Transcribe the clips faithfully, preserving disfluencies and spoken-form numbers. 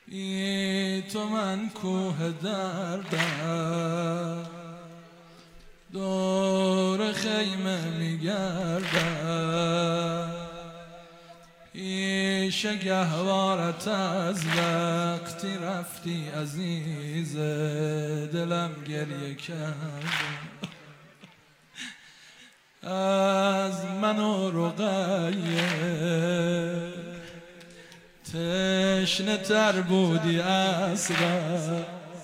ای تو من کوه دردم، دور خیمه میگردم، پیش گهوارت از وقتی رفتی عزیز دلم گریه کردم. از من و رقیه تشنه تر بودی اصغر،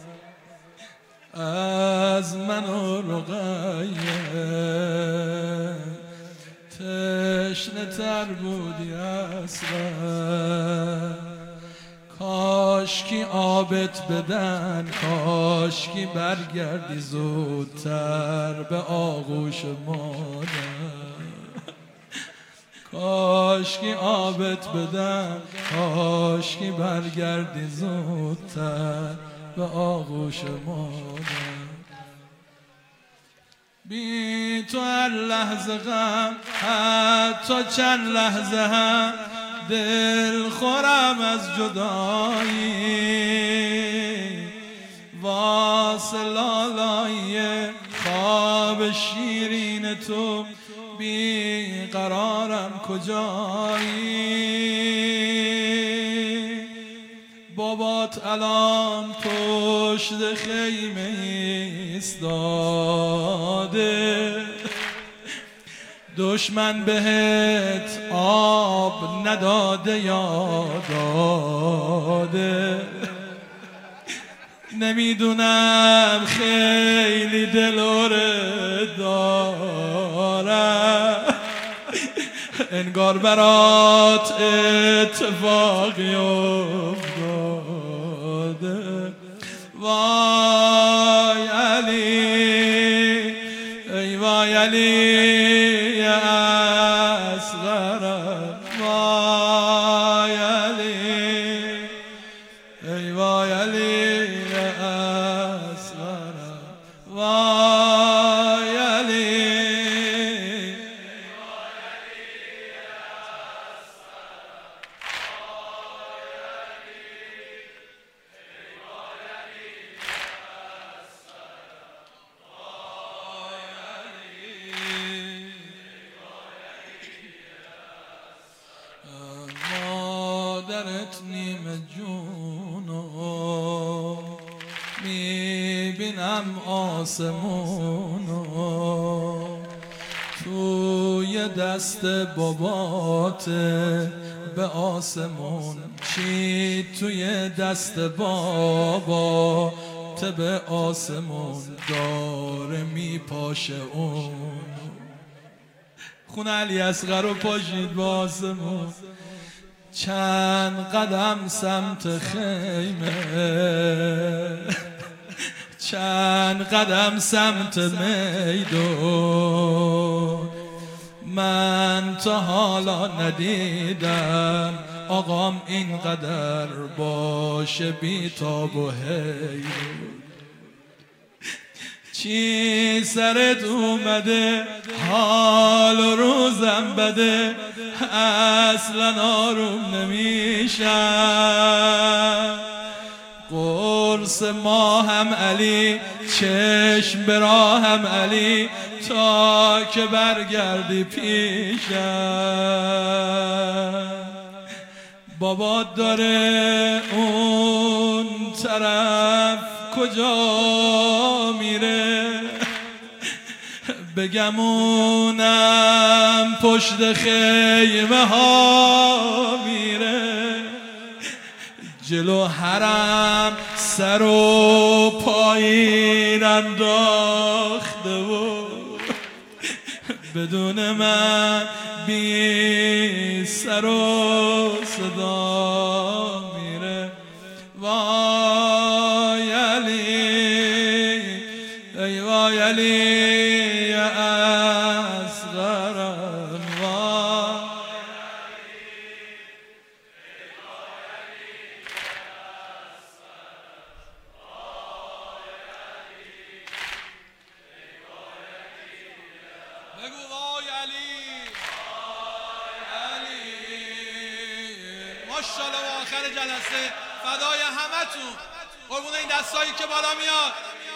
از من و رقیه تشنه تر بودی اصغر. کاش کی آبت بدن، کاش کی برگردی زودتر به آغوش مادر. کاش کی آبت بدن، کاش کی برگردی زودتر به آغوش مادر. بی تو هر لحظه غم، حتی چند لحظه هم دل خورم از جدایی. واسه لالایی خواب شیرین تو بی قرارم کجایی. بابات الان پشت خیمه ایستاده، دشمن بهت آب نداده یا داده. نمیدونم خیلی دلوره دارم، انگار برات اتفاقی افتاده. وای علی، ای وای علی اصغرم، وای علی، ای وای علی اصغرم، وای علی. مادرت نیمه جونو میبینم آسمونو، توی دست باباته به آسمون، چی توی دست بابا ته به آسمون داره میپاشه اون. خون علی اصغر رو پاشید به آسمون. چند قدم سمت خیمه، چند قدم سمت میدون، من تا حالا ندیدم آقام اینقدر باشه بی تاب و حیرون. چی سرت اومده، حال و روزم بده، اصلا آروم نمیشم. قرص ماهم علی، چشم به راهم علی، تا که برگردی پیشم. بابات داره اون طرف کجا میره، بگمونم پشت خیمه ها میره. جلو حرم سر و پایین انداخته و بدون من بی سر و صدا میره. وای علی، ای وای علی اصغرم، وای بگو وای علی، علی ماشاءالله. آخر جلسه فدای همتون قربون این دستایی که بالا میاد.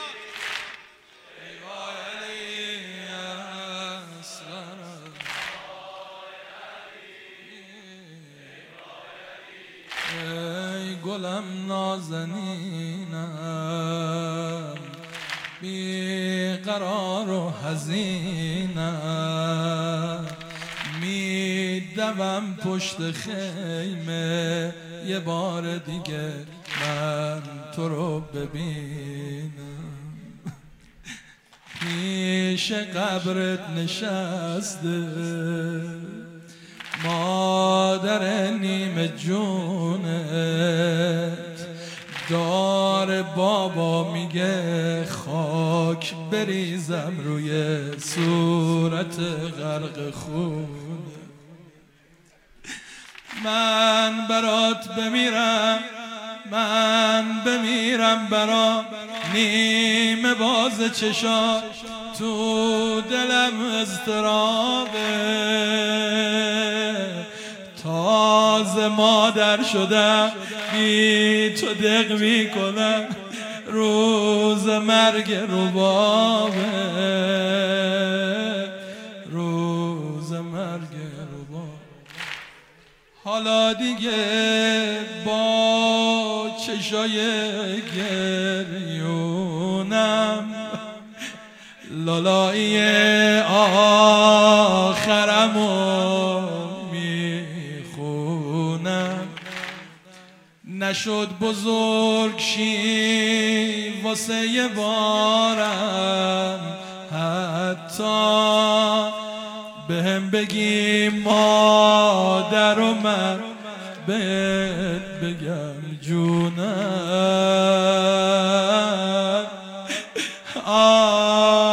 ای گلم نازنینم بی قرار و حزینم میدوم پشت خیمه یه بار دیگه من تو رو ببینم پیش قبرت نشسته مادر نیمه جونت دار بابا میگه خاک بریزم روی صورت غرق خون من برات بمیرم من بمیرم برا نیمه باز چشا تو دلم اضطرابه تازه مادر شدم بی تو دق میکنم روز مرگ ربابه روز مرگ ربابه حالا دیگه با چشای گریونم لالایی آخرمو میخونم نشد بزرگ شی واسه یه بارم حتی بهم بگی مادر و من بهت بگم جونم آه